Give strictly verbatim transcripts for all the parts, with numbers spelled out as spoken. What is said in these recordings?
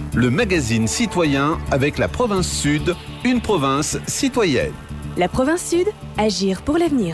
le magazine citoyen avec la province Sud, une province citoyenne. La province Sud, agir pour l'avenir.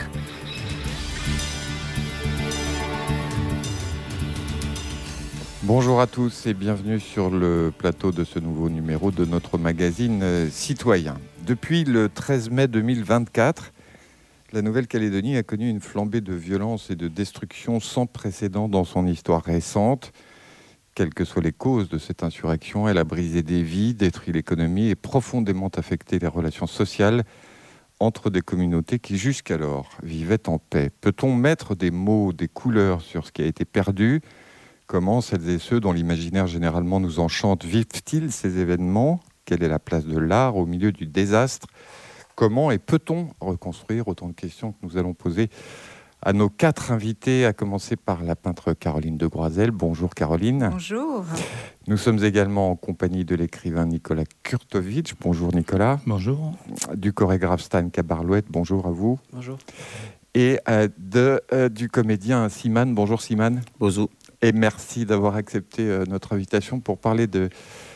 Bonjour à tous et bienvenue sur le plateau de ce nouveau numéro de notre magazine euh, citoyen. Depuis le treize mai deux mille vingt-quatre, la Nouvelle-Calédonie a connu une flambée de violence et de destruction sans précédent dans son histoire récente. Quelles que soient les causes de cette insurrection, elle a brisé des vies, détruit l'économie et profondément affecté les relations sociales entre des communautés qui jusqu'alors vivaient en paix. Peut-on mettre des mots, des couleurs sur ce qui a été perdu ? Comment celles et ceux dont l'imaginaire généralement nous enchante vivent-ils ces événements ? Quelle est la place de l'art au milieu du désastre ? Comment et peut-on reconstruire ? Autant de questions que nous allons poser à nos quatre invités, à commencer par la peintre Caroline de Groiselle. Bonjour Caroline. Bonjour. Nous sommes également en compagnie de l'écrivain Nicolas Kurtovic. Bonjour Nicolas. Bonjour. Du chorégraphe Stan Kabarlouet. Bonjour à vous. Bonjour. Et euh, de, euh, du comédien Siman. Bonjour Siman. Bonjour. Et merci d'avoir accepté euh, notre invitation pour parler de,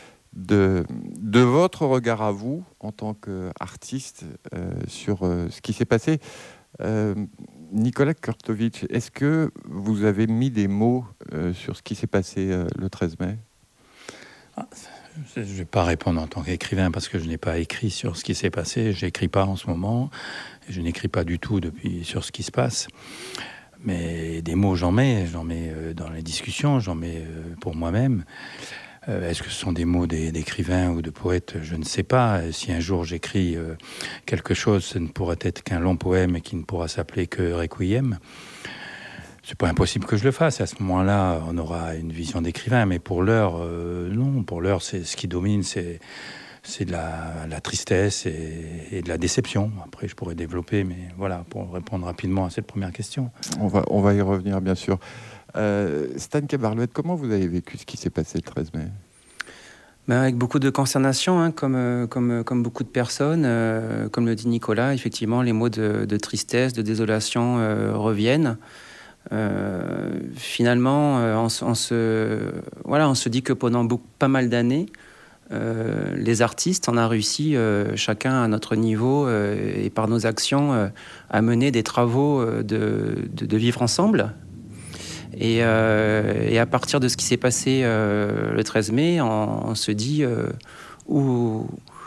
de, de votre regard à vous en tant qu'artiste euh, sur euh, ce qui s'est passé. Euh, Nicolas Kurtovic, est-ce que vous avez mis des mots euh, sur ce qui s'est passé euh, le treize mai ? ah, Je ne vais pas répondre en tant qu'écrivain parce que je n'ai pas écrit sur ce qui s'est passé. Je n'écris pas en ce moment. Je n'écris pas du tout depuis sur ce qui se passe. Mais des mots, j'en mets. J'en mets euh, dans les discussions. J'en mets euh, pour moi-même. Euh, est-ce que ce sont des mots des, d'écrivains ou de poètes ? Je ne sais pas. Si un jour j'écris euh, quelque chose, ce ne pourra être qu'un long poème et qui ne pourra s'appeler que Requiem. C'est pas impossible que je le fasse. À ce moment-là, on aura une vision d'écrivain. Mais pour l'heure, euh, non. Pour l'heure, c'est, ce qui domine, c'est, c'est de la, la tristesse et, et de la déception. Après, je pourrais développer, mais voilà, pour répondre rapidement à cette première question. On va, on va y revenir, bien sûr. Euh, Stan Kabarlouet, comment vous avez vécu ce qui s'est passé le treize mai ? Ben avec beaucoup de consternation, hein, comme, euh, comme, comme beaucoup de personnes. Euh, comme le dit Nicolas, effectivement, les mots de, de tristesse, de désolation euh, reviennent. Euh, finalement, euh, on, on, se, voilà, on se dit que pendant beaucoup, pas mal d'années, euh, les artistes, on a réussi, euh, chacun à notre niveau euh, et par nos actions, euh, à mener des travaux euh, de, de, de vivre ensemble. Et, euh, et à partir de ce qui s'est passé euh, le treize mai, on, on se dit euh, où,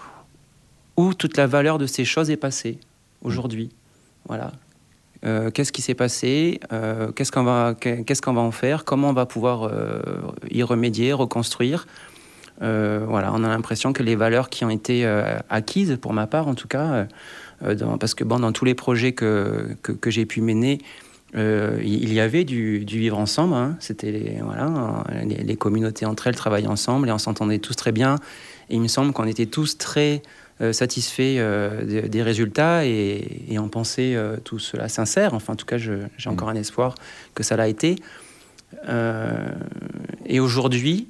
où toute la valeur de ces choses est passée aujourd'hui. Voilà. Euh, qu'est-ce qui s'est passé, euh, qu'est-ce qu'on va, qu'est-ce qu'on va en faire, comment on va pouvoir euh, y remédier, reconstruire. Euh, voilà, on a l'impression que les valeurs qui ont été euh, acquises, pour ma part en tout cas, euh, dans, parce que bon, dans tous les projets que, que, que j'ai pu mener, euh, il y avait du, du vivre ensemble. Hein. C'était les, voilà, les, les communautés entre elles travaillaient ensemble et on s'entendait tous très bien. Et il me semble qu'on était tous très Euh, satisfait euh, des, des résultats et, et en pensait euh, tout cela sincère. Enfin, en tout cas, je, j'ai encore un espoir que ça l'a été. Euh, et aujourd'hui,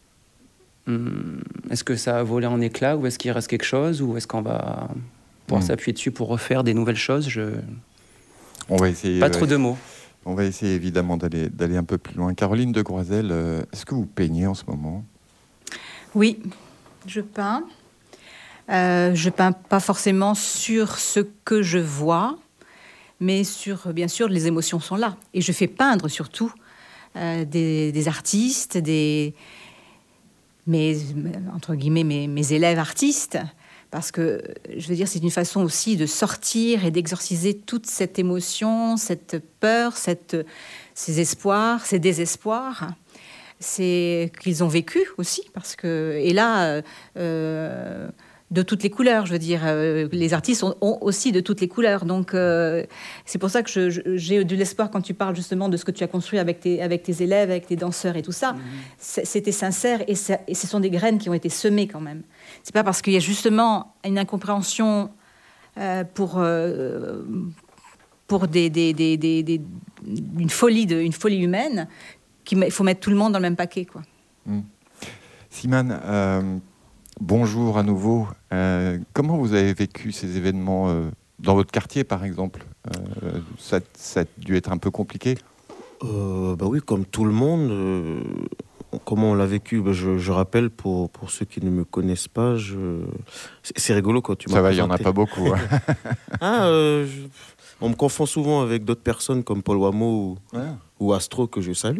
hum, est-ce que ça a volé en éclats ou est-ce qu'il reste quelque chose ou est-ce qu'on va pouvoir mmh. s'appuyer dessus pour refaire des nouvelles choses ? Je... On va essayer. Pas trop de mots. On va essayer évidemment d'aller, d'aller un peu plus loin. Caroline de Groiselle, euh, est-ce que vous peignez en ce moment ? Oui, je peins. Euh, je peins pas forcément sur ce que je vois, mais sur, bien sûr, les émotions sont là. Et je fais peindre surtout euh, des, des artistes, des, mes, entre guillemets, mes, mes élèves artistes, parce que, je veux dire, c'est une façon aussi de sortir et d'exorciser toute cette émotion, cette peur, cette, ces espoirs, ces désespoirs. C'est qu'ils ont vécu aussi, parce que... Et là... Euh, de toutes les couleurs, je veux dire. Euh, les artistes ont, ont aussi de toutes les couleurs. Donc, euh, c'est pour ça que je, je, j'ai de l'espoir quand tu parles justement de ce que tu as construit avec tes, avec tes élèves, avec tes danseurs et tout ça. Mmh. C'était sincère et, ça, et ce sont des graines qui ont été semées quand même. C'est pas parce qu'il y a justement une incompréhension euh, pour, euh, pour des, des, des, des, des, une, folie de, une folie humaine qu'il faut mettre tout le monde dans le même paquet, quoi. Mmh. Siman, euh... bonjour à nouveau. Euh, comment vous avez vécu ces événements euh, dans votre quartier, par exemple ? euh, ça, ça a dû être un peu compliqué ? euh, bah oui, comme tout le monde, euh, comment on l'a vécu, ben je, je rappelle pour, pour ceux qui ne me connaissent pas, je... c'est, c'est rigolo quand tu m'as Ça va, il présenté. n'y en a pas beaucoup. Hein. ah, euh, je... On me confond souvent avec d'autres personnes comme Paul Wamo ou, ouais. ou Astro, que je salue.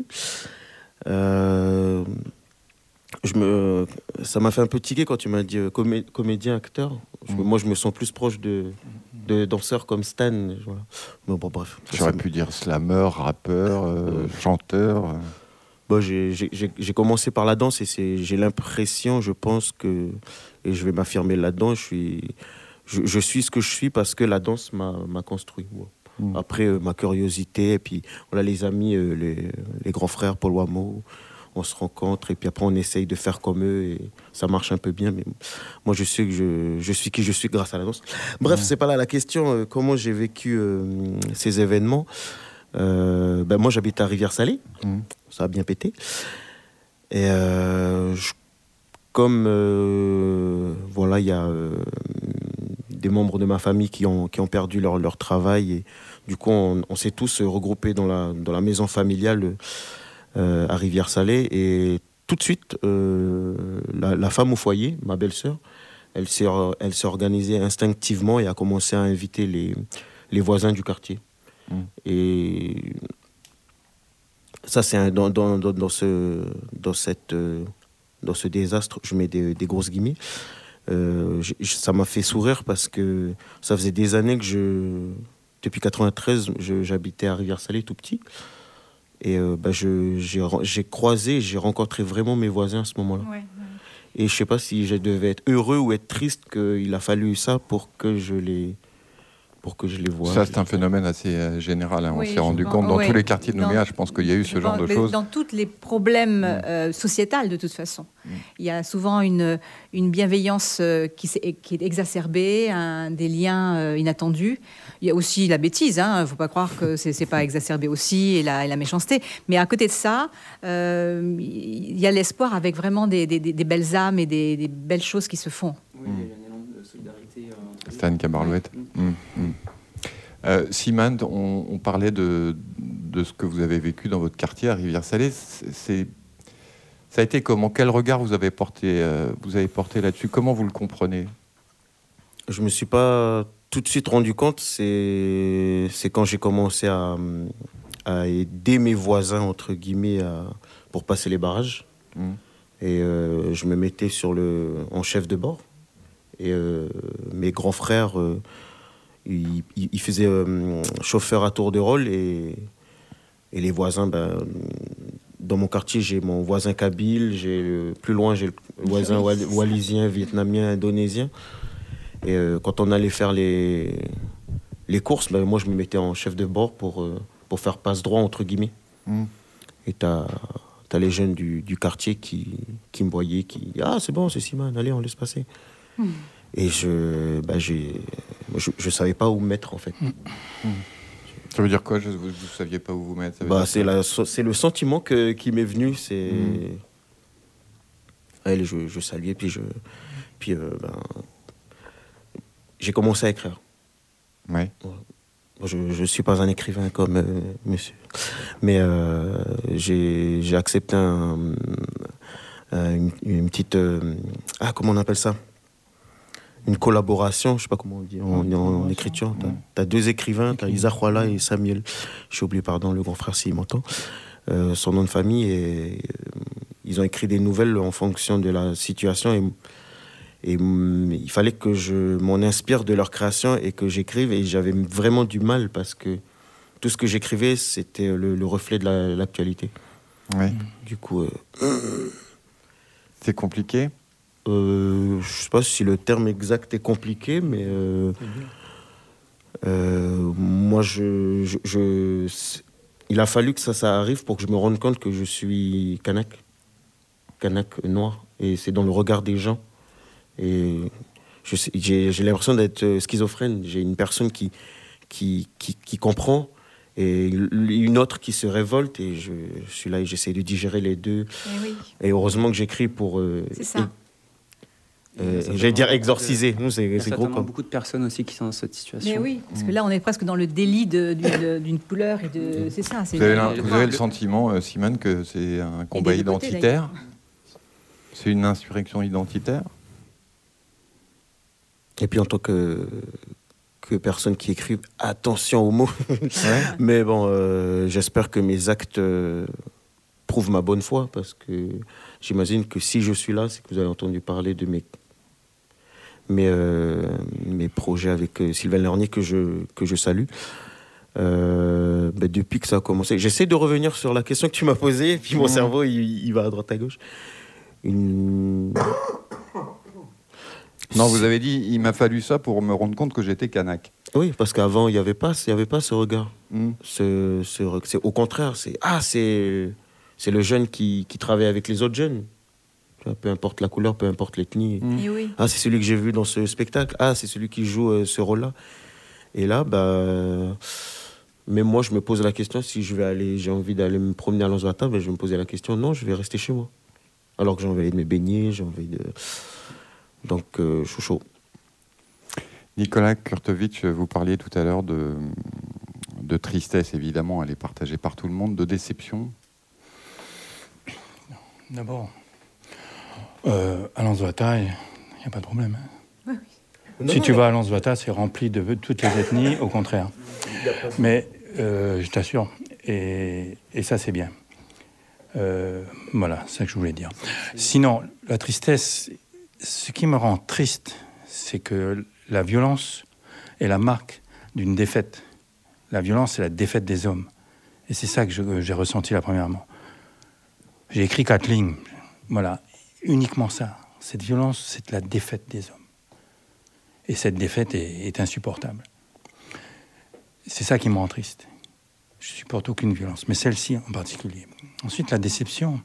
Euh... Je me... Ça m'a fait un peu tiquer quand tu m'as dit euh, comé... comédien, acteur. Je... Mmh. Moi, je me sens plus proche de, de danseurs comme Stan. Voilà. Mais bon, bref. J'aurais ça... pu dire slammer, rappeur, euh, euh... chanteur. Euh... Bon, j'ai, j'ai, j'ai commencé par la danse et c'est, j'ai l'impression, je pense que, et je vais m'affirmer là-dedans, je suis, je, je suis ce que je suis parce que la danse m'a, m'a construit. Ouais. Mmh. Après, euh, ma curiosité, et puis voilà, les amis, euh, les, les grands frères, Paul Wamo, on se rencontre et puis après on essaye de faire comme eux et ça marche un peu bien. Mais moi, je sais que je, je suis qui je suis grâce à la danse. Bref, mmh. c'est pas là la question. Euh, comment j'ai vécu euh, ces événements. Euh, ben moi j'habite à Rivière-Salée, mmh. ça a bien pété. Et euh, je, comme euh, voilà, il y a euh, des membres de ma famille qui ont, qui ont perdu leur, leur travail, et du coup on, on s'est tous regroupés dans la, dans la maison familiale euh, à Rivière-Salée. Et tout de suite, euh, la, la femme au foyer, ma belle-sœur, elle s'est, elle s'est organisée instinctivement et a commencé à inviter les, les voisins du quartier. Mmh. Et ça, c'est un, dans, dans, dans, ce, dans, cette, dans ce désastre, je mets des, des grosses guillemets. Euh, je, ça m'a fait sourire parce que ça faisait des années que je, depuis quatre-vingt-treize, je, j'habitais à Rivière-Salée tout petit. Et euh, bah, je, j'ai, j'ai croisé, j'ai rencontré vraiment mes voisins à ce moment-là. Ouais, ouais. Et je ne sais pas si je devais être heureux ou être triste qu'il a fallu ça pour que je les... pour que je les vois. Ça, c'est un phénomène assez euh, général. Hein. Oui, on s'est rendu pense, compte dans oui. tous les quartiers de Nouméa, dans, je pense qu'il y a eu ce genre pense, de choses. Dans tous les problèmes mmh. euh, sociétals, de toute façon. Mmh. Il y a souvent une, une bienveillance euh, qui, qui est exacerbée, un, des liens euh, inattendus. Il y a aussi la bêtise. Il hein. ne faut pas croire que ce n'est pas exacerbé aussi, et la, et la méchanceté. Mais à côté de ça, euh, il y a l'espoir avec vraiment des, des, des belles âmes et des, des belles choses qui se font. Oui, il y a un élan de solidarité. Euh, Stan Cabarlouette. Mmh. Mmh. Mmh. Euh, Simone, on, on parlait de, de ce que vous avez vécu dans votre quartier à Rivière-Salée. C'est, c'est, ça a été comment ? Quel regard vous avez porté, euh, vous avez porté là-dessus ? Comment vous le comprenez ? Je ne me suis pas tout de suite rendu compte. C'est, c'est quand j'ai commencé à, à aider mes voisins, entre guillemets, à, pour passer les barrages. Mmh. Et euh, je me mettais sur le, en chef de bord. Et euh, mes grands frères... Euh, Il, il, il faisait euh, chauffeur à tour de rôle et, et les voisins, ben, dans mon quartier, j'ai mon voisin kabyle, j'ai le, plus loin, j'ai le voisin wal, wallisien, vietnamien, indonésien. Et euh, quand on allait faire les, les courses, ben, moi, je me mettais en chef de bord pour, euh, pour faire passe-droit, entre guillemets. Mmh. Et t'as, t'as les jeunes du, du quartier qui, qui me voyaient, qui « Ah, c'est bon, c'est Simone, allez, on laisse passer. Mmh. » Et je bah j'ai, je ne savais pas où me mettre, en fait. Mmh. Ça veut dire quoi ? je, Vous ne saviez pas où vous mettre ? Ça veut bah, dire c'est, la, c'est le sentiment que, qui m'est venu. C'est... Mmh. Allez, je, je saluais, puis, je, puis euh, ben, j'ai commencé à écrire. Ouais. Je ne suis pas un écrivain comme euh, monsieur. Mais euh, j'ai, j'ai accepté un, un, une, une petite... Euh, ah, comment on appelle ça ? Une collaboration, je sais pas comment on dit en, en, en écriture. T'as, t'as deux écrivains, t'as Isaac Walla et Samuel. J'ai oublié, pardon, le grand frère s'il m'entend. Euh, son nom de famille, et euh, ils ont écrit des nouvelles en fonction de la situation. Et, et mm, il fallait que je m'en inspire de leur création et que j'écrive. Et j'avais vraiment du mal parce que tout ce que j'écrivais, c'était le, le reflet de la, l'actualité. Ouais. Du coup, euh, c'est compliqué. Euh, je ne sais pas si le terme exact est compliqué, mais euh, euh, moi, je, je, je, il a fallu que ça, ça arrive pour que je me rende compte que je suis kanak, kanak noir, et c'est dans le regard des gens. Et je sais, j'ai, j'ai l'impression d'être schizophrène. J'ai une personne qui, qui, qui, qui comprend et une autre qui se révolte, et je, je suis là et j'essaie de digérer les deux. Et, oui. Et heureusement que j'écris pour... Euh, c'est ça. Euh, J'allais dire exorciser. Nous, c'est Il y a c'est gros certainement comme. beaucoup de personnes aussi qui sont dans cette situation. Mais oui, parce que là, on est presque dans le délit de- d'une d'une couleur et de. C'est ça. c'est Vous avez, une- l'un- le- vous avez le le- sentiment, euh, Simone, que c'est un combat des deux côtés, identitaire? C'est une insurrection identitaire? Et puis en tant que, que personne qui écrit, attention aux mots. Mais bon, euh, j'espère que mes actes euh, prouvent ma bonne foi, parce que j'imagine que si je suis là, c'est que vous avez entendu parler de mes, mes, euh, mes projets avec euh, Sylvain Lernier, que je, que je salue. Euh, ben depuis que ça a commencé, j'essaie de revenir sur la question que tu m'as posée, puis mon Mmh. cerveau, il, il va à droite à gauche. Une... Non, vous avez dit, il m'a fallu ça pour me rendre compte que j'étais kanak. Oui, parce qu'avant, il n'y avait pas, il y avait pas ce regard. Hmm. Ce, ce re- c'est, au contraire, c'est ah, c'est, c'est le jeune qui, qui travaille avec les autres jeunes. Tu vois, peu importe la couleur, peu importe l'ethnie. Mm. Et oui. Ah, c'est celui que j'ai vu dans ce spectacle. Ah, c'est celui qui joue euh, ce rôle-là. Et là, bah, même moi, je me pose la question si je vais aller, j'ai envie d'aller me promener à Lansvata, ben, je vais me poser la question. Non, je vais rester chez moi. Alors que j'ai envie de me baigner, j'ai envie de. Donc, euh, je suis chaud. Nicolas Kurtovic, vous parliez tout à l'heure de, de tristesse, évidemment, elle est partagée par tout le monde, de déception. D'abord, euh, à Lansvata, il n'y a pas de problème. hein. Non, si non, tu mais- vas à Lansvata, c'est rempli de toutes les ethnies, au contraire. Mais euh, je t'assure, et, et ça c'est bien. Euh, voilà, c'est ça que je voulais dire. Sinon, la tristesse, ce qui me rend triste, c'est que la violence est la marque d'une défaite. La violence, c'est la défaite des hommes. Et c'est ça que je- j'ai ressenti là premièrement. J'ai écrit quatre lignes, voilà, uniquement ça. Cette violence, c'est la défaite des hommes. Et cette défaite est, est insupportable. C'est ça qui me rend triste. Je ne supporte aucune violence, mais celle-ci en particulier. Ensuite, la déception.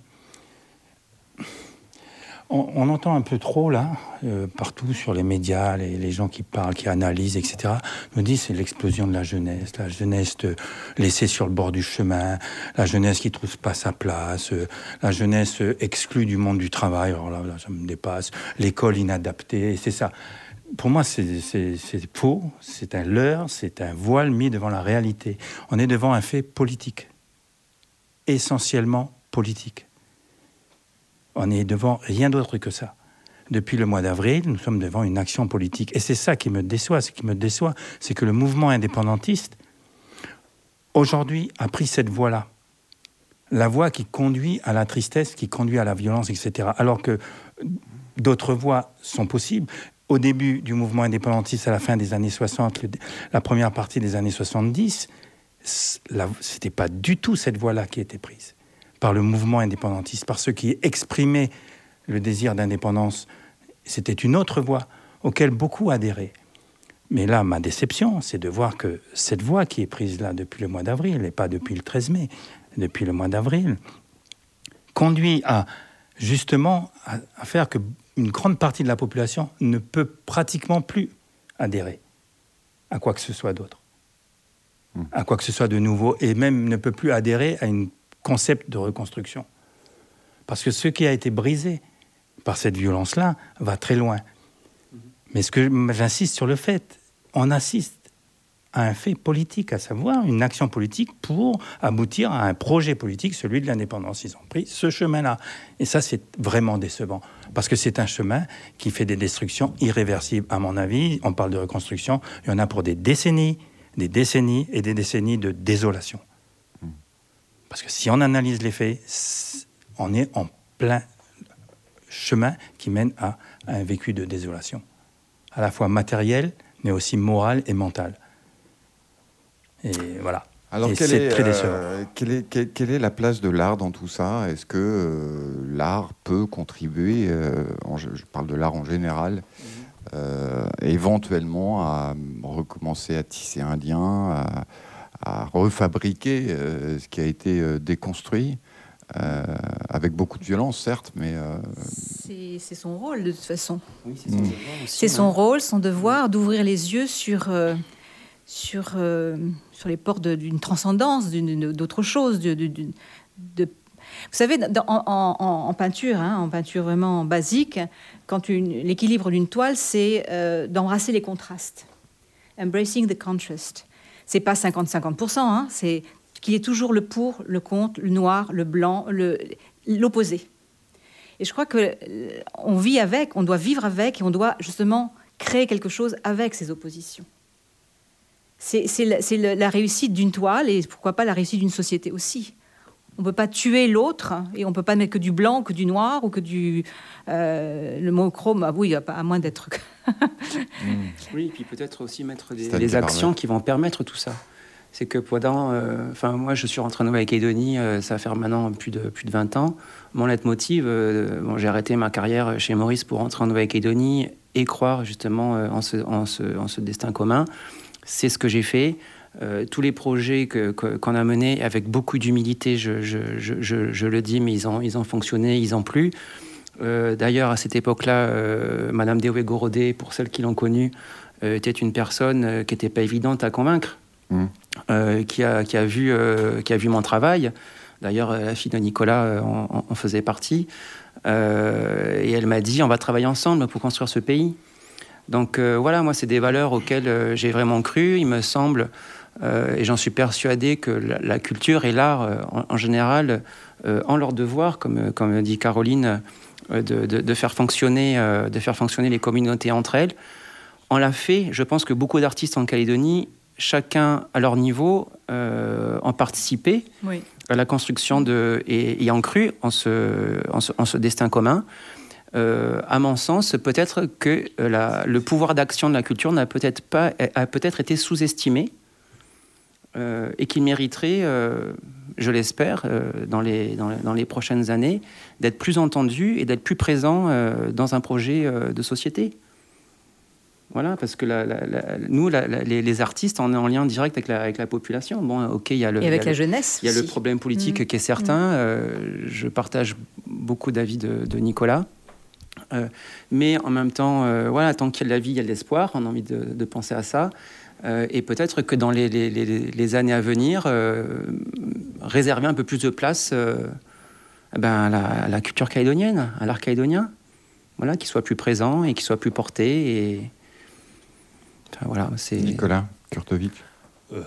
On, on entend un peu trop, là, euh, partout sur les médias, les, les gens qui parlent, qui analysent, et cetera, me disent c'est l'explosion de la jeunesse, la jeunesse euh, laissée sur le bord du chemin, la jeunesse qui ne trouve pas sa place, euh, la jeunesse euh, exclue du monde du travail, alors là, là ça me dépasse, l'école inadaptée, c'est ça. Pour moi, c'est, c'est, c'est faux, c'est un leurre, c'est un voile mis devant la réalité. On est devant un fait politique, essentiellement politique. On est devant rien d'autre que ça. Depuis le mois d'avril, nous sommes devant une action politique. Et c'est ça qui me déçoit. Ce qui me déçoit, c'est que le mouvement indépendantiste, aujourd'hui, a pris cette voie-là. La voie qui conduit à la tristesse, qui conduit à la violence, et cetera. Alors que d'autres voies sont possibles. Au début du mouvement indépendantiste, à la fin des années soixante, le, la première partie des années soixante-dix, ce n'était pas du tout cette voie-là qui était prise par le mouvement indépendantiste, par ceux qui exprimaient le désir d'indépendance. C'était une autre voie auquel beaucoup adhéraient. Mais là, ma déception, c'est de voir que cette voie qui est prise là depuis le mois d'avril, et pas depuis le treize mai, depuis le mois d'avril, conduit à, justement, à, à faire qu'une grande partie de la population ne peut pratiquement plus adhérer à quoi que ce soit d'autre, mmh. à quoi que ce soit de nouveau, et même ne peut plus adhérer à un concept de reconstruction. Parce que ce qui a été brisé par cette violence-là va très loin. Mmh. Mais ce que j'insiste sur le fait, on assiste à un fait politique, à savoir une action politique pour aboutir à un projet politique, celui de l'indépendance. Ils ont pris ce chemin-là. Et ça, c'est vraiment décevant. Parce que c'est un chemin qui fait des destructions irréversibles, à mon avis. On parle de reconstruction, il y en a pour des décennies, des décennies et des décennies de désolation. Parce que si on analyse les faits, on est en plein chemin qui mène à un vécu de désolation. À la fois matériel, mais aussi moral et mental. Et voilà. Alors, et quelle, c'est est, très décevant. euh, quelle, est, quelle, quelle est la place de l'art dans tout ça? Est-ce que euh, l'art peut contribuer, euh, en, je parle de l'art en général, mmh. euh, éventuellement à recommencer à tisser un lien, à, à refabriquer euh, ce qui a été euh, déconstruit, euh, avec beaucoup de violence, certes, mais... Euh... C'est, c'est son rôle, de toute façon. Oui, c'est son mmh. devoir aussi. C'est son hein. rôle, son devoir, d'ouvrir les yeux sur... Euh, sur, euh, sur les portes de, d'une transcendance, d'une, d'autre chose. De, de, de, Vous savez, dans, en, en, en peinture, hein, en peinture vraiment basique, quand une, l'équilibre d'une toile, c'est euh, d'embrasser les contrastes. Embracing the contrast. C'est pas cinquante cinquante pour cent, hein, c'est qu'il y ait toujours le pour, le contre, le noir, le blanc, le, l'opposé. Et je crois qu'on vit avec, on doit vivre avec, et on doit justement créer quelque chose avec ces oppositions. C'est, c'est, la, c'est la réussite d'une toile, et pourquoi pas la réussite d'une société aussi. On ne peut pas tuer l'autre, et on ne peut pas mettre que du blanc, que du noir, ou que du... Euh, le monochrome, ah oui, à moins d'être... mmh. Oui, et puis peut-être aussi mettre des, des actions qui vont permettre tout ça. C'est que pendant... Enfin, euh, moi, je suis rentré en Nouvelle-Calédonie, euh, ça va faire maintenant plus de, plus de vingt ans. Mon leitmotiv, euh, bon, j'ai arrêté ma carrière chez Maurice pour rentrer en Nouvelle-Calédonie et croire justement euh, en, ce, en, ce, en ce destin commun. C'est ce que j'ai fait. Euh, tous les projets que, que, qu'on a menés avec beaucoup d'humilité, je, je, je, je, je le dis, mais ils ont, ils ont fonctionné, ils ont plu. Euh, d'ailleurs, à cette époque-là, euh, Madame Dewey-Gorodé, pour celles qui l'ont connue, euh, était une personne euh, qui n'était pas évidente à convaincre. Mmh. Euh, qui, a, qui, a vu, euh, qui a vu mon travail. D'ailleurs, la fille de Nicolas euh, en, en faisait partie. Euh, et elle m'a dit, on va travailler ensemble pour construire ce pays. Donc euh, voilà, moi, c'est des valeurs auxquelles euh, j'ai vraiment cru. Il me semble, euh, et j'en suis persuadé, que la, la culture et l'art, euh, en, en général, euh, ont leur devoir, comme, comme dit Caroline, euh, de, de, de, faire fonctionner, euh, de faire fonctionner les communautés entre elles. On l'a fait. Je pense que beaucoup d'artistes en Calédonie, chacun à leur niveau, euh, ont participé oui. à la construction de, et, et ont cru en ce, en ce, en ce destin commun. Euh, à mon sens, peut-être que la, le pouvoir d'action de la culture n'a peut-être, pas, a peut-être été sous-estimé euh, et qu'il mériterait, euh, je l'espère, euh, dans, les, dans, les, dans les prochaines années, d'être plus entendu et d'être plus présent euh, dans un projet euh, de société. Voilà, parce que la, la, la, nous, la, la, les, les artistes, on est en lien direct avec la, avec la population. Bon, ok, il y a le, et avec y a la le, jeunesse. Il y a le problème politique mmh. qui est certain. Mmh. Euh, je partage beaucoup d'avis de, de Nicolas. Euh, mais en même temps, euh, voilà, tant qu'il y a de la vie, il y a de l'espoir. On a envie de, de penser à ça. Euh, et peut-être que dans les, les, les, les années à venir, euh, réserver un peu plus de place euh, ben, à, la, à la culture calédonienne, à l'art calédonien. Voilà, qu'il soit plus présent et qu'il soit plus porté. Et... Enfin, voilà, c'est... Nicolas Kurtovic. Euh,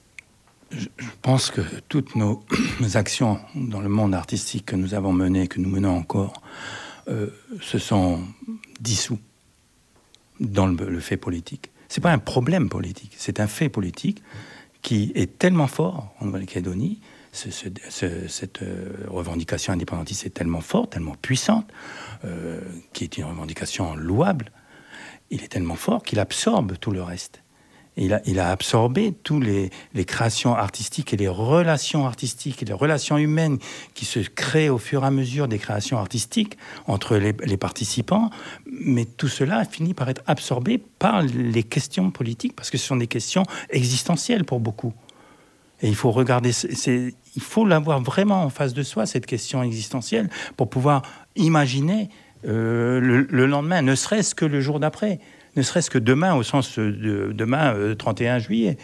je, je pense que toutes nos actions dans le monde artistique que nous avons menées, que nous menons encore, euh, se sont dissous dans le, le fait politique. C'est pas un problème politique, c'est un fait politique qui est tellement fort en Nouvelle-Calédonie. Ce, ce, ce, cette euh, revendication indépendantiste est tellement forte, tellement puissante, euh, qui est une revendication louable. Il est tellement fort qu'il absorbe tout le reste. Et il, a, il a absorbé toutes les, les créations artistiques et les relations artistiques et les relations humaines qui se créent au fur et à mesure des créations artistiques entre les, les participants. Mais tout cela finit par être absorbé par les questions politiques, parce que ce sont des questions existentielles pour beaucoup. Et il faut regarder, c'est, il faut l'avoir vraiment en face de soi, cette question existentielle, pour pouvoir imaginer euh, le, le lendemain, ne serait-ce que le jour d'après, ne serait-ce que demain, au sens de demain, euh, trente et un juillet,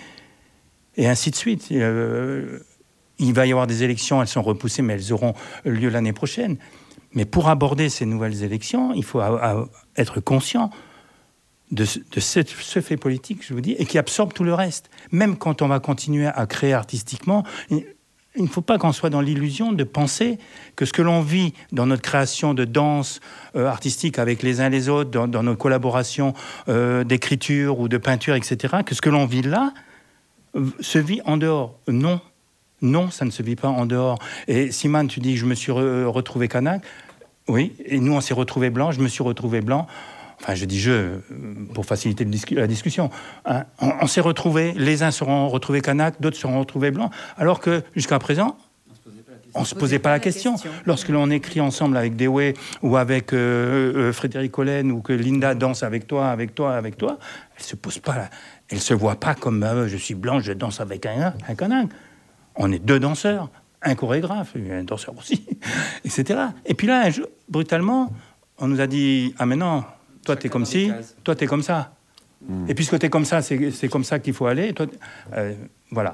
et ainsi de suite. Euh, il va y avoir des élections, elles sont repoussées, mais elles auront lieu l'année prochaine. Mais pour aborder ces nouvelles élections, il faut a, a, être conscient de, ce, de ce, ce fait politique, je vous dis, et qui absorbe tout le reste. Même quand on va continuer à créer artistiquement, il, il ne faut pas qu'on soit dans l'illusion de penser que ce que l'on vit dans notre création de danse euh, artistique avec les uns les autres, dans, dans nos collaborations euh, d'écriture ou de peinture, et cetera, que ce que l'on vit là euh, se vit en dehors. Non, non, ça ne se vit pas en dehors. Et Simone, tu dis que je me suis re- retrouvé kanak. Oui, et nous on s'est retrouvés blancs, je me suis retrouvé blanc. Enfin, je dis je, pour faciliter le discu- la discussion. Hein, on, on s'est retrouvés, les uns seront retrouvés kanak, d'autres seront retrouvés blancs, alors que jusqu'à présent, on ne se posait pas la question. Lorsque l'on écrit ensemble avec Dewey ou avec euh, euh, Frédéric Hollen, ou que Linda danse avec toi, avec toi, avec toi, elle ne se pose pas, la... elle se voit pas comme euh, je suis blanc, je danse avec un, un kanak. On est deux danseurs, un chorégraphe, un danseur aussi, et cetera. Et puis là, un jour, brutalement, on nous a dit ah mais non. Toi, t'es comme ci, toi, t'es comme ça. Mmh. Et puisque t'es comme ça, c'est, c'est comme ça qu'il faut aller. Toi, euh, voilà.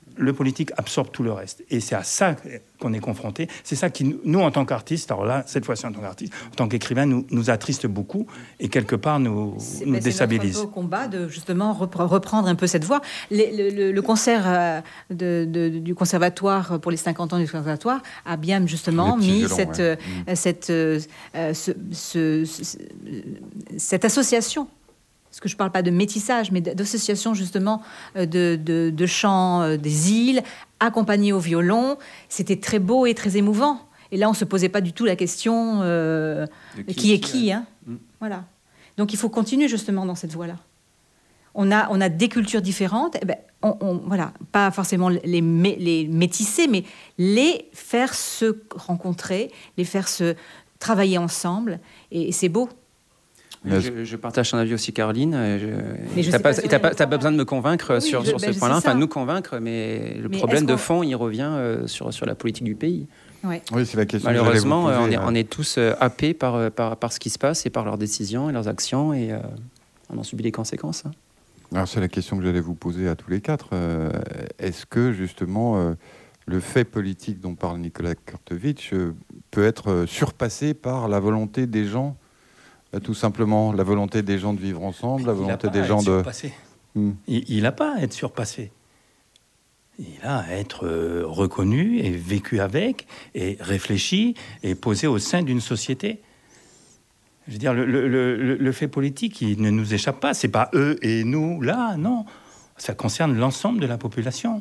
le politique absorbe tout le reste. Et c'est à ça qu'on est confronté. C'est ça qui, nous, en tant qu'artistes, alors là, cette fois-ci en tant qu'artistes, en tant qu'écrivains, nous, nous attriste beaucoup et quelque part nous, c'est, nous ben, déstabilise. C'est notre combat de justement reprendre un peu cette voie. Les, le, le, le concert de, de, du conservatoire, pour les cinquante ans du conservatoire, a bien justement mis violons, cette, ouais. euh, cette, euh, ce, ce, ce, cette association. Parce que je ne parle pas de métissage, mais d'association justement de, de, de chants des îles, accompagnés au violon. C'était très beau et très émouvant. Et là, on ne se posait pas du tout la question euh, qui, qui est qui. qui hein. mm. Voilà. Donc, il faut continuer justement dans cette voie-là. On a, on a des cultures différentes. Eh ben, on, on, voilà, pas forcément les, mé, les métisser, mais les faire se rencontrer, les faire se travailler ensemble. Et, et c'est beau. Je, je partage ton avis aussi, Caroline. Tu n'as pas, pas, pas, pas besoin de me convaincre oui, sur, je, sur ce ben, point-là, enfin nous convaincre, mais le mais problème de fond, il revient euh, sur, sur la politique du pays. Ouais. Oui, c'est la question. Malheureusement, que on, est, on est tous euh, happés par, par, par ce qui se passe et par leurs décisions et leurs actions, et euh, on en subit les conséquences. Hein. Alors, c'est la question que j'allais vous poser à tous les quatre. Euh, est-ce que, justement, euh, le fait politique dont parle Nicolas Krtevich euh, peut être surpassé par la volonté des gens? Tout simplement, la volonté des gens de vivre ensemble, la volonté des gens de... Hmm. Il n'a pas à être surpassé. Il a à être euh, reconnu et vécu avec, et réfléchi, et posé au sein d'une société. Je veux dire, le, le, le, le fait politique, il ne nous échappe pas. C'est pas eux et nous, là, non. Ça concerne l'ensemble de la population.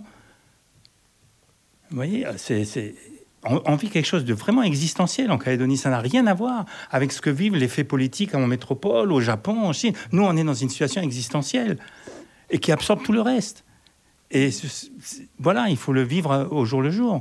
Vous voyez, c'est... c'est... On vit quelque chose de vraiment existentiel en Calédonie. Ça n'a rien à voir avec ce que vivent les faits politiques en métropole, au Japon, en Chine. Nous, on est dans une situation existentielle et qui absorbe tout le reste. Et c'est, c'est, voilà, il faut le vivre au jour le jour.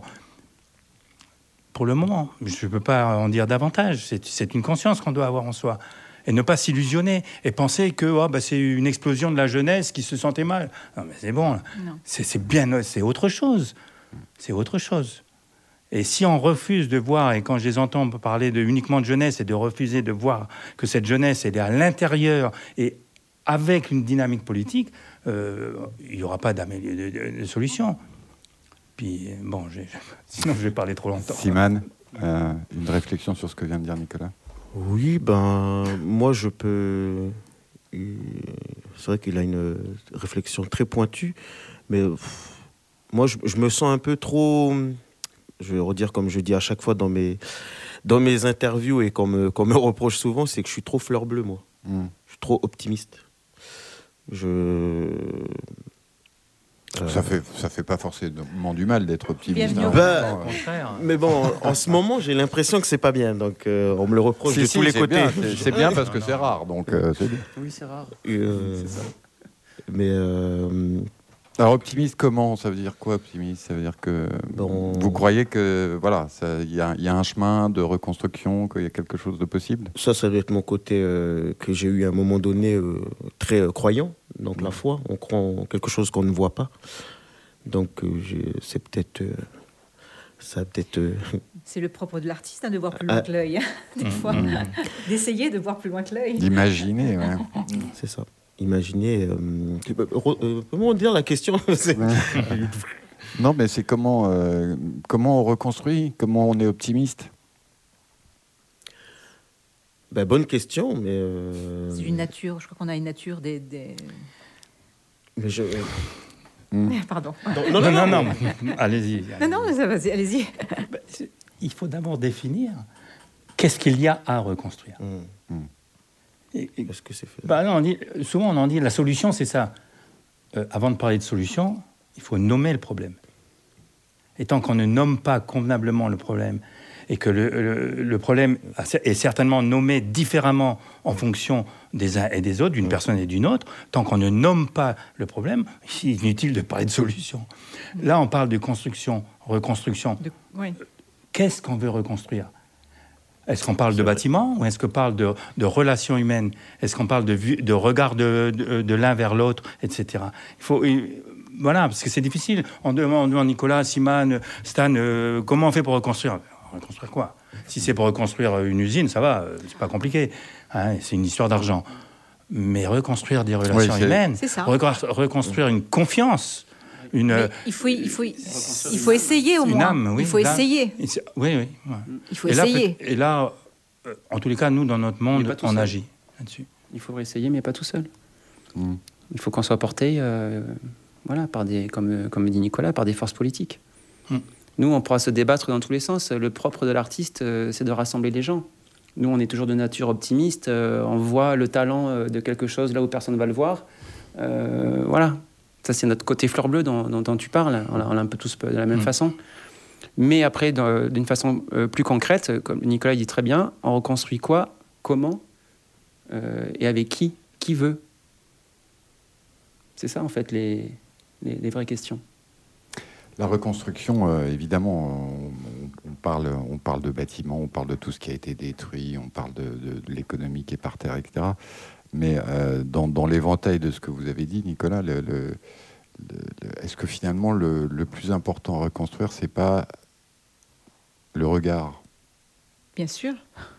Pour le moment, je ne peux pas en dire davantage. C'est, c'est une conscience qu'on doit avoir en soi. Et ne pas s'illusionner et penser que oh, bah, c'est une explosion de la jeunesse qui se sentait mal. Non, mais c'est bon. C'est, c'est bien, c'est autre chose. C'est autre chose. Et si on refuse de voir, et quand je les entends parler de, uniquement de jeunesse, et de refuser de voir que cette jeunesse, elle est à l'intérieur et avec une dynamique politique, euh, il n'y aura pas de, de, de solution. Puis, bon, j'ai, sinon je vais parler trop longtemps. Simane, euh, une réflexion sur ce que vient de dire Nicolas? Oui, ben, moi je peux... C'est vrai qu'il a une réflexion très pointue, mais pff, moi je, je me sens un peu trop... Je vais redire comme je dis à chaque fois dans mes, dans mes interviews et qu'on me, qu'on me reproche souvent, c'est que je suis trop fleur bleue, moi. Mm. Je suis trop optimiste. Je... Euh... Ça fait, ça fait pas forcément du mal d'être optimiste. Hein. Ben, mais bon, en, en ce moment, j'ai l'impression que c'est pas bien. Donc, euh, on me le reproche si, de si, tous les côtés. Bien, c'est, c'est bien parce que c'est rare. Donc, euh, c'est bien. Oui, c'est rare. Euh, c'est ça. Mais... Euh... Alors optimiste comment? Ça veut dire quoi optimiste? Ça veut dire que bon... vous croyez que voilà, il y, y a un chemin de reconstruction, qu'il y a quelque chose de possible? Ça, ça doit être mon côté euh, que j'ai eu à un moment donné euh, très euh, croyant. Donc mmh. la foi, on croit en quelque chose qu'on ne voit pas. Donc euh, j'ai, c'est peut-être euh, ça peut-être. Euh... C'est le propre de l'artiste hein, de voir plus loin ah. que l'œil, hein, des mmh. fois, mmh. d'essayer de voir plus loin que l'œil. D'imaginer, ouais. C'est ça. Imaginez, euh, euh, comment dire la question? Non, mais c'est comment, euh, comment on reconstruit, comment on est optimiste? Ben, bonne question, mais... Euh... C'est une nature, je crois qu'on a une nature des... des... Mais je... Mmh. Pardon. Non, non, non, non, non. allez-y, allez-y. Non, non, mais ça va, allez-y. Ben, il faut d'abord définir qu'est-ce qu'il y a à reconstruire. Mmh. Mmh. Et, et, Est-ce que c'est fait bah non, on dit, souvent, on en dit la solution, c'est ça. Euh, avant de parler de solution, il faut nommer le problème. Et tant qu'on ne nomme pas convenablement le problème, et que le, le, le problème est certainement nommé différemment en fonction des uns et des autres, d'une personne et d'une autre, tant qu'on ne nomme pas le problème, c'est inutile de parler de solution. Là, on parle de construction, reconstruction. De, oui. Qu'est-ce qu'on veut reconstruire ? Est-ce qu'on parle de bâtiments ou est-ce qu'on parle de, de relations humaines? Est-ce qu'on parle de, vue, de regard de, de, de l'un vers l'autre, et cetera. Il faut, il, voilà, parce que c'est difficile. On demande, on demande Nicolas, Simane, Stan, euh, comment on fait pour reconstruire? Reconstruire quoi? Si c'est pour reconstruire une usine, ça va, c'est pas compliqué. Hein, c'est une histoire d'argent. Mais reconstruire des relations oui, humaines, c'est ça. reconstruire une confiance, une. Mais il faut, il faut, il faut essayer au une moins. âme, oui, il faut l'âme. essayer. Oui, oui. Ouais. Il faut et là, essayer. peut- et là, euh, en tous les cas, nous, dans notre monde, pas tout on seul. agit là-dessus. Il faudrait essayer, mais pas tout seul. Mmh. Il faut qu'on soit porté, euh, voilà, par des, comme, comme dit Nicolas, par des forces politiques. Mm. Nous, on pourra se débattre dans tous les sens. Le propre de l'artiste, euh, c'est de rassembler les gens. Nous, on est toujours de nature optimiste. euh, on voit le talent euh, de quelque chose là où personne ne va le voir. Euh, voilà. Ça, c'est notre côté fleur bleue dont, dont, dont tu parles. On l'a, on l'a un peu tous de la même Mm. façon. Mais après, dans- d'une façon euh, plus concrète, comme Nicolas dit très bien, on reconstruit quoi, comment euh, et avec qui, qui veut. C'est ça, en fait, les, les, les vraies questions. La reconstruction, euh, évidemment, on, on, parle, on parle de bâtiments, on parle de tout ce qui a été détruit, on parle de, de, de l'économie qui est par terre, et cetera. Mais euh, dans, dans l'éventail de ce que vous avez dit, Nicolas, le, le, le, le, est-ce que finalement le, le plus important à reconstruire, c'est pas le regard? Bien sûr.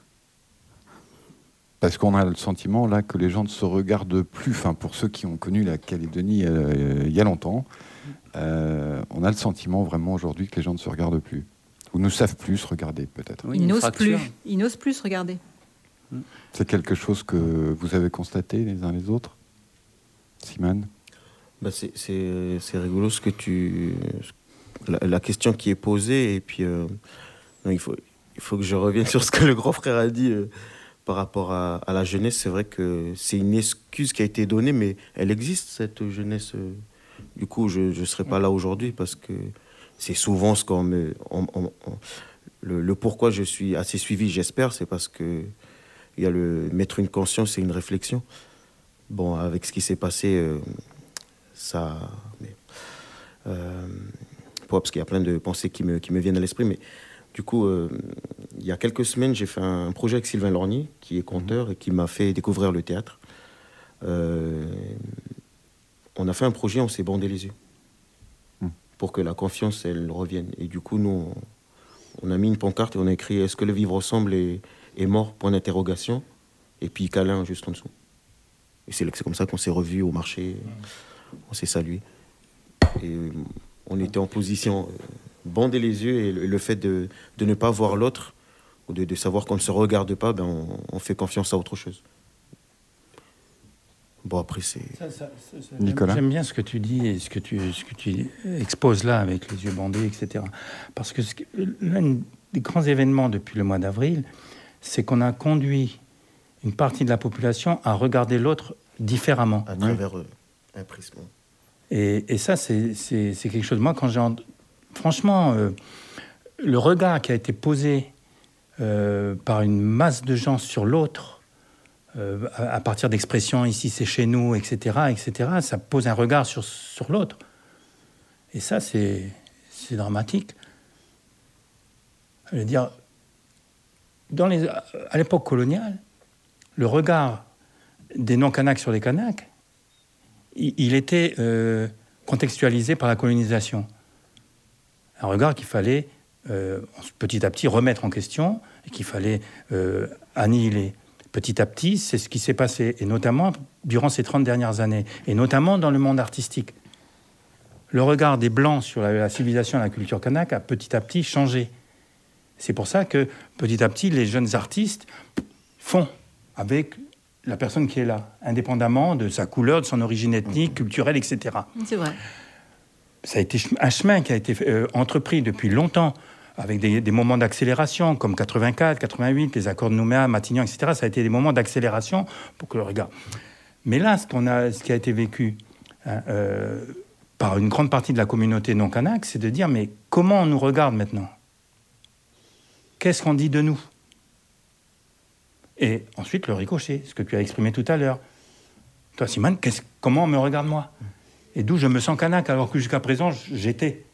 Parce qu'on a le sentiment là que les gens ne se regardent plus. Enfin, pour ceux qui ont connu la Calédonie euh, il y a longtemps, euh, on a le sentiment vraiment aujourd'hui que les gens ne se regardent plus ou ne savent plus se regarder peut-être. Oui, Ils une n'osent fracture. plus. Ils n'osent plus se regarder. C'est quelque chose que vous avez constaté les uns les autres, Simone? Bah c'est, c'est, c'est rigolo ce que tu... La, la question qui est posée, et puis euh, non, il, faut, il faut que je revienne sur ce que le grand frère a dit euh, par rapport à, à la jeunesse. C'est vrai que c'est une excuse qui a été donnée, mais elle existe, cette jeunesse. euh. Du coup, je ne serais pas là aujourd'hui, parce que c'est souvent ce qu'on me... on- on- on- le, le pourquoi je suis assez suivi, j'espère, c'est parce que il y a le mettre une conscience et une réflexion. Bon, avec ce qui s'est passé, euh, ça... Mais, euh, pas parce qu'il y a plein de pensées qui me, qui me viennent à l'esprit, mais du coup, euh, il y a quelques semaines, j'ai fait un projet avec Sylvain Lorgny, qui est conteur et qui m'a fait découvrir le théâtre. Euh, on a fait un projet, on s'est bandé les yeux Mmh. pour que la confiance, elle revienne. Et du coup, nous, on, on a mis une pancarte et on a écrit « Est-ce que le vivre ensemble est, est mort ?» point d'interrogation. Et puis câlin juste en dessous. Et c'est, c'est comme ça qu'on s'est revus au marché, on s'est salués. Et euh, on était en position, euh, bander les yeux, et le, le fait de, de ne pas voir l'autre, ou de, de savoir qu'on ne se regarde pas, ben on, on fait confiance à autre chose. Bon, après, c'est... Ça, ça, ça, ça, Nicolas. J'aime bien ce que tu dis et ce que tu, ce que tu exposes là avec les yeux bandés, et cetera. Parce que ce que- l'un des grands événements depuis le mois d'avril, c'est qu'on a conduit une partie de la population à regarder l'autre différemment. à travers euh, un prisme. Et, et ça, c'est, c'est, c'est quelque chose. Moi, quand j'ai... ent- Franchement, euh, le regard qui a été posé euh, par une masse de gens sur l'autre, euh, à, à partir d'expressions « ici, c'est chez nous », et cetera, et cetera, ça pose un regard sur, sur l'autre. Et ça, c'est, c'est dramatique. Je veux dire, dans les, à l'époque coloniale, le regard des non-Kanaks sur les Kanaks, il, il était euh, contextualisé par la colonisation. Un regard qu'il fallait euh, petit à petit remettre en question et qu'il fallait euh, annihiler. Petit à petit, c'est ce qui s'est passé, et notamment durant ces trente dernières années, et notamment dans le monde artistique. Le regard des Blancs sur la, la civilisation et la culture kanak a petit à petit changé. C'est pour ça que petit à petit, les jeunes artistes font avec la personne qui est là, indépendamment de sa couleur, de son origine ethnique, culturelle, et cetera. C'est vrai. Ça a été un chemin qui a été euh, entrepris depuis longtemps, avec des, des moments d'accélération, comme quatre-vingt-quatre, quatre-vingt-huit, les accords de Nouméa, Matignon, et cetera. Ça a été des moments d'accélération pour que le regard... Mais là, ce, qu'on a, ce qui a été vécu hein, euh, par une grande partie de la communauté non-kanak, c'est de dire, mais comment on nous regarde maintenant? Qu'est-ce qu'on dit de nous? Et ensuite, le ricochet, ce que tu as exprimé tout à l'heure. Toi, Simone, qu'est-ce, comment on me regarde, moi? Et d'où je me sens kanak, alors que jusqu'à présent, j'étais.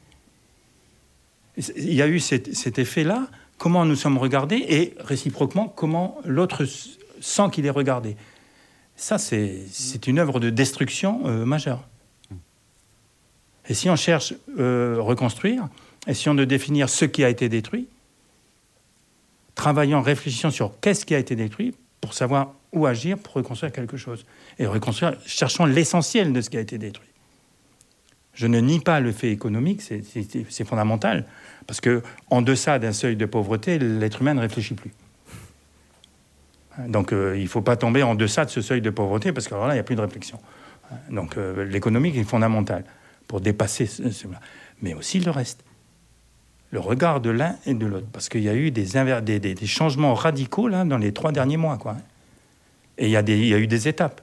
Il y a eu cet, cet effet-là, comment nous sommes regardés, et réciproquement, comment l'autre sent qu'il est regardé. Ça, c'est, c'est une œuvre de destruction euh, majeure. Et si on cherche euh, reconstruire, essayons de définir ce qui a été détruit, travaillons, réfléchissons sur qu'est-ce qui a été détruit, pour savoir où agir pour reconstruire quelque chose. Et reconstruire, cherchons l'essentiel de ce qui a été détruit. Je ne nie pas le fait économique, c'est, c'est, c'est fondamental. Parce qu'en deçà d'un seuil de pauvreté, l'être humain ne réfléchit plus. Donc euh, il ne faut pas tomber en deçà de ce seuil de pauvreté, parce que alors là, il n'y a plus de réflexion. Donc euh, l'économique est fondamental pour dépasser cela. Mais aussi le reste. Le regard de l'un et de l'autre. Parce qu'il y a eu des, inver- des, des, des changements radicaux là, dans les trois derniers mois, quoi. Et il y, a des, il y a eu des étapes.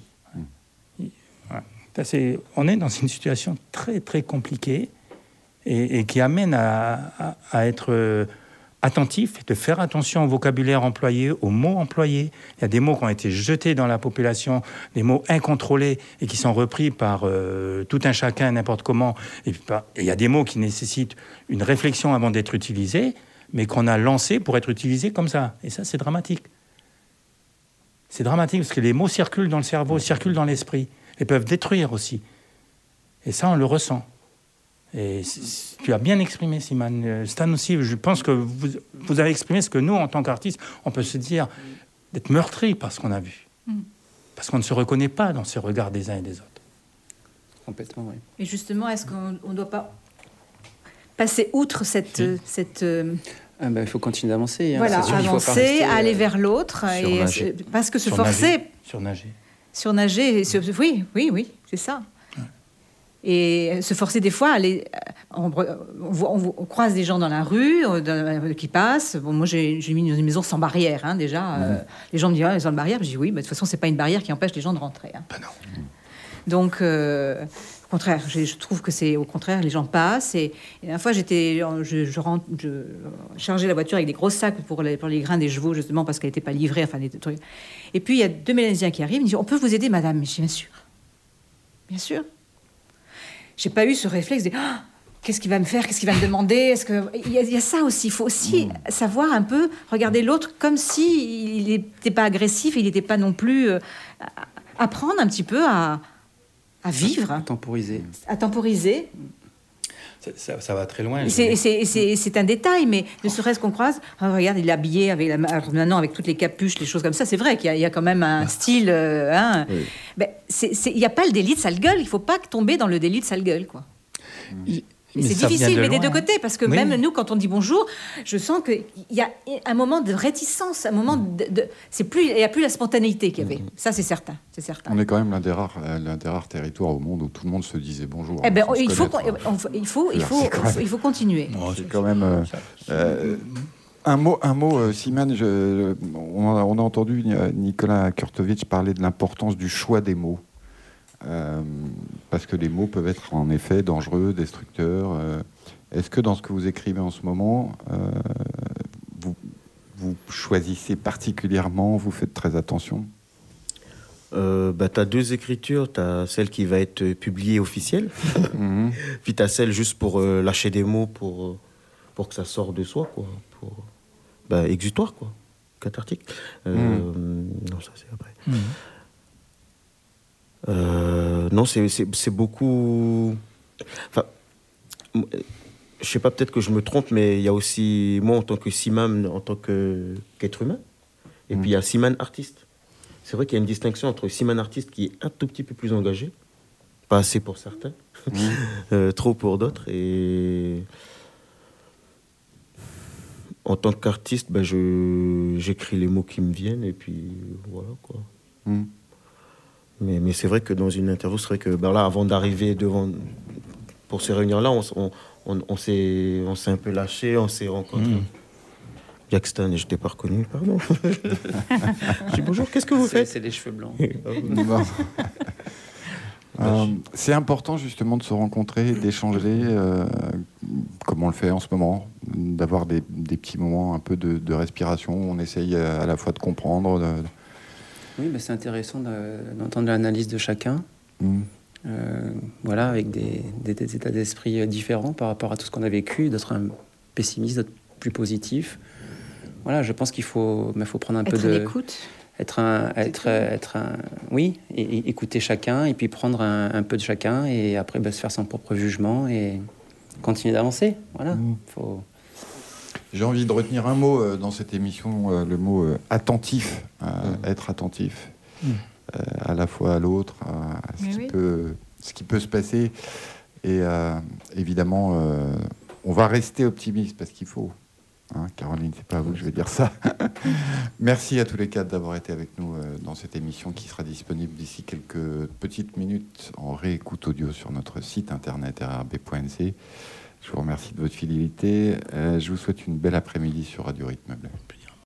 Ouais. C'est, on est dans une situation très, très compliquée et, et qui amène à, à, à être euh, attentif, de faire attention au vocabulaire employé, aux mots employés. Il y a des mots qui ont été jetés dans la population, des mots incontrôlés et qui sont repris par euh, tout un chacun, n'importe comment. Et, puis, et il y a des mots qui nécessitent une réflexion avant d'être utilisés, mais qu'on a lancés pour être utilisés comme ça. Et ça, c'est dramatique. C'est dramatique parce que les mots circulent dans le cerveau, circulent dans l'esprit et peuvent détruire aussi. Et ça, on le ressent. Et tu as bien exprimé, Simone. Stan aussi, je pense que vous, vous avez exprimé ce que nous, en tant qu'artistes, on peut se dire d'être meurtris par ce qu'on a vu. Mm. Parce qu'on ne se reconnaît pas dans ces regards des uns et des autres. Complètement, oui. Et justement, est-ce qu'on ne doit pas passer outre cette... Oui. cette euh... Ah ben, il faut continuer d'avancer. Hein. Voilà, sûr, avancer, rester, aller euh, vers l'autre. Et, parce que se forcer... Surnager. Surnager. Surnager. Oui, oui, oui, c'est ça. Ouais. Et se forcer des fois, aller, on, on, on, on croise des gens dans la rue de, qui passent. Bon, moi, j'ai, j'ai mis dans une maison sans barrière, hein, déjà. Mmh. Euh, les gens me disent, ah, sans barrière. Je dis, oui, mais de toute façon, c'est pas une barrière qui empêche les gens de rentrer. Hein. Ben non. Donc... Euh, au contraire, je, je trouve que c'est au contraire, les gens passent. Et, et la fois, j'étais, je, je, rentre, je chargeais la voiture avec des gros sacs pour les, pour les grains des chevaux, justement parce qu'elle n'était pas livrée. Enfin, des trucs. Et puis il y a deux Mélanésiens qui arrivent. Ils me disent, on peut vous aider, madame? Mais je dis, bien sûr, bien sûr. J'ai pas eu ce réflexe de, oh, qu'est-ce qu'il va me faire, qu'est-ce qu'il va me demander? Est-ce que il y, a, il y a ça aussi. Il faut aussi mmh. savoir un peu regarder l'autre comme si il n'était pas agressif, il n'était pas non plus euh, apprendre un petit peu à à vivre, à temporiser, à temporiser. Ça, ça, ça va très loin. C'est, c'est, c'est, c'est un détail, mais ne serait-ce qu'on croise, oh, regarde, il est habillé avec la, maintenant avec toutes les capuches, les choses comme ça. C'est vrai qu'il y a, il y a quand même un ah. style. Euh, hein. Oui. Ben, c'est, c'est, il n'y a pas le délit de sale gueule. Il ne faut pas tomber dans le délit de sale gueule, quoi. Mmh. Mais c'est difficile, mais des deux côtés, parce que oui. même nous, quand on dit bonjour, je sens qu'il y a un moment de réticence, un moment de, de c'est plus, il n'y a plus la spontanéité qu'il y avait. Ça, c'est certain, c'est certain. On est quand même l'un des rares, l'un des rares territoires au monde où tout le monde se disait bonjour. Eh ben, il faut, on, il faut, il faut, il faut, il faut continuer. Non, c'est quand même euh, euh, un mot, un mot, euh, Simone. Je, on, a, on a entendu Nicolas Kurtovic parler de l'importance du choix des mots. Euh, parce que les mots peuvent être en effet dangereux, destructeurs. Euh, est-ce que dans ce que vous écrivez en ce moment, euh, vous, vous choisissez particulièrement, vous faites très attention? euh, bah, tu as deux écritures. Tu as celle qui va être publiée officielle, mm-hmm. puis tu as celle juste pour euh, lâcher des mots pour, pour que ça sorte de soi, quoi. Pour, bah, exutoire, quoi. Cathartique. Euh, mm. Non, ça c'est après. Mm. Euh, non, c'est, c'est, c'est beaucoup... Enfin, je sais pas, peut-être que je me trompe, mais il y a aussi moi en tant que Simam, en tant que, qu'être humain, et mmh. puis il y a Simam artiste. C'est vrai qu'il y a une distinction entre Simam artiste qui est un tout petit peu plus engagé, pas assez pour certains, mmh. euh, trop pour d'autres, et en tant qu'artiste, ben je, j'écris les mots qui me viennent, et puis voilà, quoi. Mmh. Mais, mais c'est vrai que dans une interview, c'est vrai que ben là, avant d'arriver devant, pour ces réunions-là, on, on, on, on, s'est, on s'est un peu lâché, on s'est rencontrés. Mmh. Jack Stan, je t'ai pas reconnu, pardon. Je dis bonjour, qu'est-ce que vous c'est, faites? C'est les cheveux blancs. Bon. euh, c'est important justement de se rencontrer, d'échanger, euh, comme on le fait en ce moment, d'avoir des, des petits moments un peu de, de respiration. On essaye à la fois de comprendre. De, Oui, bah c'est intéressant de, d'entendre l'analyse de chacun, mmh. euh, voilà, avec des, des, des états d'esprit différents par rapport à tout ce qu'on a vécu, d'autres un pessimiste, d'autres plus positifs. Voilà, je pense qu'il faut, mais faut prendre un être peu de... Être à l'écoute. Être un... Être, être un oui, et, et écouter chacun, et puis prendre un, un peu de chacun, et après bah, se faire son propre jugement, et continuer d'avancer. Voilà, mmh. faut... J'ai envie de retenir un mot euh, dans cette émission, euh, le mot euh, attentif, euh, mmh. être attentif, mmh. euh, à la fois à l'autre, à ce qui, peut, ce qui peut se passer. Et euh, évidemment, euh, on va rester optimiste parce qu'il faut. Hein, Caroline, c'est pas à vous que je vais dire ça. Merci à tous les quatre d'avoir été avec nous euh, dans cette émission qui sera disponible d'ici quelques petites minutes en réécoute audio sur notre site internet r r b point n c. Je vous remercie de votre fidélité. Euh, je vous souhaite une belle après-midi sur Radio Rythme Bleu.